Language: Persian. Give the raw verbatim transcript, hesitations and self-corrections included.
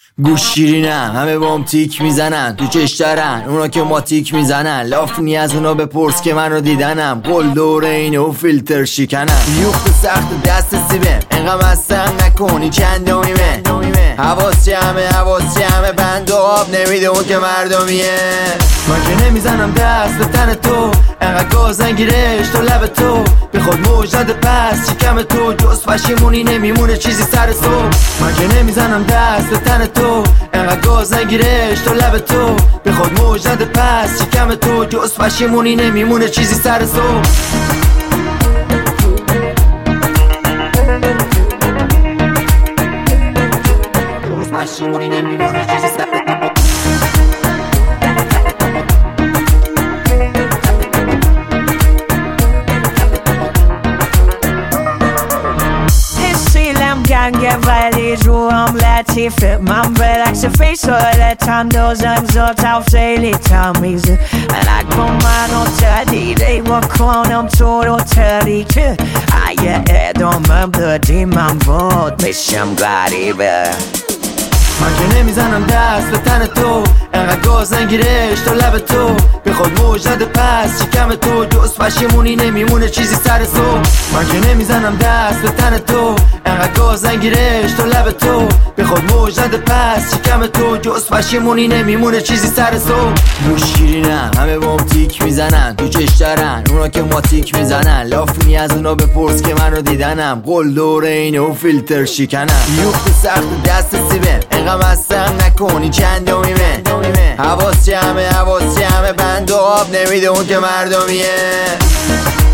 گوشگیرینم همه بام تیک میزنن تو چش دارن اونا که ما تیک میزنن لافنی از اونا بپرس که من رو دیدنم قل دور اینه و فیلتر شکنم یوخت سخت دست سیبه انقم از سنگ نکنی چند دومیمه حواس جمعه حواس جمعه بند و آب نمیده اون که مردمیه من که نمیزنم دست به تن تو انقدر گاز نگیرش تو لب تو به خود موج نده پس شکم تو جز پشیمونی نمیمونه چیزی سر صبح من که نمیزنم دست به تن تو انقدر گاز نگیرش تو لب تو به خود موج نده پس شکم تو جز پشیمونی نمیمونه چیزی سر صبح پشیمونی نمیمونه چیزی سر گنگه ولی رو هم لطیفه من برعکس فیصالت هم دازم ذاتم خیلی تمیزه نکن منو تدیده با کنم تو رو تریکه اگه ادامه دادی من بود میشم غریبه من که نمیزنم دست به تن تو انقدر گاز نگیرش تو لب تو به خود موج نده پس شکم تو جز پشیمونی نمیمونه چیزی سر صبح من که نمیزنم دست به تن تو انقدر گاز نگیرش تو لب تو به خود موج نده پس شکم تو جز پشیمونی نمیمونه چیزی سر صبح گوشگیرینم همه بام تیک میزنن تو چش دارن اونا که ما تیک میزنن لافنی از اونا بپرس که من رو دیدنم قل دور اینه و فیلتر شکنم یوخت سخت دست سیبه انقم از سنگ نکنی چند دومیمه حواس جمعه حواس جمعه بند و آب نمیده اون که مردمیه